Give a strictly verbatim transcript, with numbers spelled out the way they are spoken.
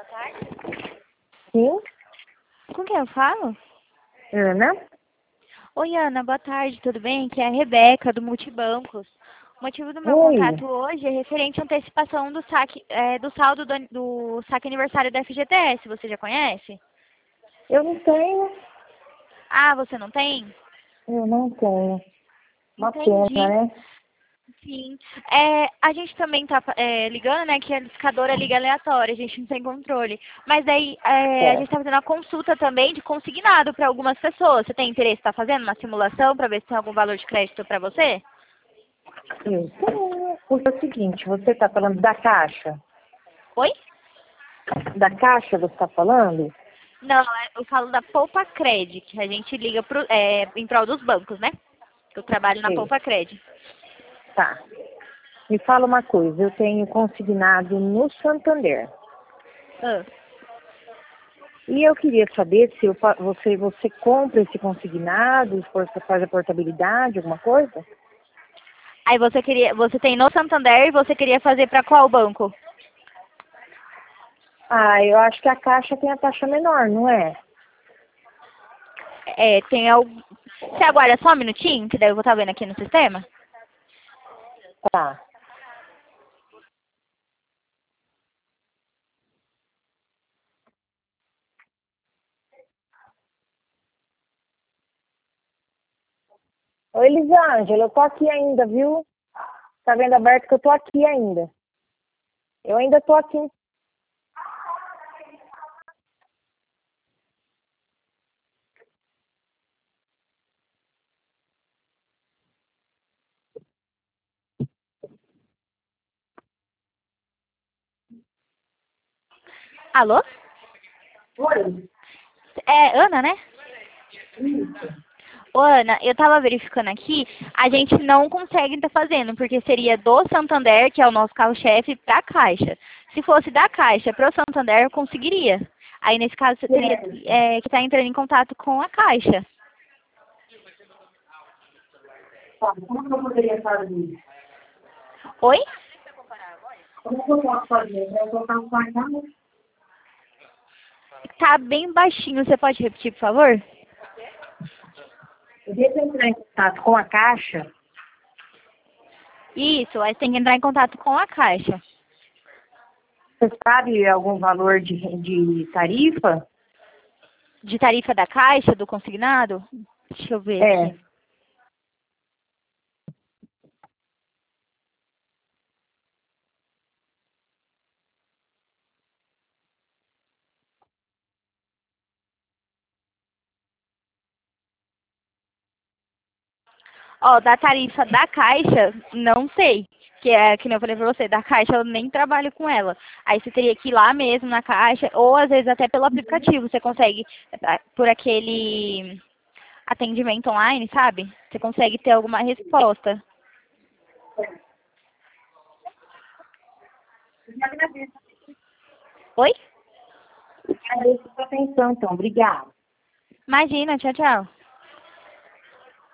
Sim, Com quem eu falo? Ana. Oi, Ana, boa tarde, tudo bem? Aqui é a Rebeca, do Multibancos. O motivo do meu Oi. contato hoje é referente à antecipação do saque, é, do saldo do, an- do saque aniversário da F G T S. Você já conhece? Eu não tenho. Ah, você não tem? Eu não tenho. Uma pena, Entendi. né? Sim. É, a gente também está ligando, né, que a licadora liga aleatória, a gente não tem controle. Mas daí é, a gente Certo. está fazendo uma consulta também de consignado para algumas pessoas. Você tem interesse em estar fazendo uma simulação para ver se tem algum valor de crédito para você? Eu tenho. Porque é o seguinte, você está falando da Caixa? Oi? Da Caixa você está falando? Não, é- eu falo da Poupa Cred, que a gente liga pro, é, em prol dos bancos, né? Eu trabalho na Sei. Poupa Cred. Tá. Me fala uma coisa, eu tenho consignado no Santander. Ah. E eu queria saber se eu, fa- você, você compra esse consignado, se você faz a portabilidade, alguma coisa? Aí você queria, você tem no Santander e você queria fazer para qual banco? Ah, eu acho que a Caixa tem a taxa menor, não é? É, tem algum... Você aguarda só um minutinho, que daí eu vou estar vendo aqui no sistema? Tá. Oi, Elisângela, eu tô aqui ainda, viu? Tá vendo aberto que eu tô aqui ainda. Eu ainda tô aqui. Alô? Oi. É Ana, né? Ô, Ana, eu tava verificando aqui, a gente não consegue estar fazendo, porque seria do Santander, que é o nosso carro-chefe, para a Caixa. Se fosse da Caixa para o Santander, eu conseguiria. Aí, nesse caso, você teria é, que estar entrando em contato com a Caixa. Tá, como que eu poderia fazer? Oi? Como que eu posso fazer? Eu vou colocar o cartão. Tá bem baixinho, você pode repetir, por favor? Eu devo entrar em contato com a Caixa. Isso, aí você tem que entrar em contato com a Caixa. Você sabe algum valor de, de tarifa? De tarifa da Caixa, do consignado? Deixa eu ver É. aqui. Ó, da tarifa da Caixa, não sei. Que é, que nem eu falei pra você, da Caixa eu nem trabalho com ela. Aí você teria que ir lá mesmo na Caixa, ou às vezes até pelo aplicativo, você consegue, eh, por aquele atendimento online, sabe? Você consegue ter alguma resposta. Eu agradeço. Oi? Agradeço a sua atenção, então. Obrigada. Imagina, tchau, tchau.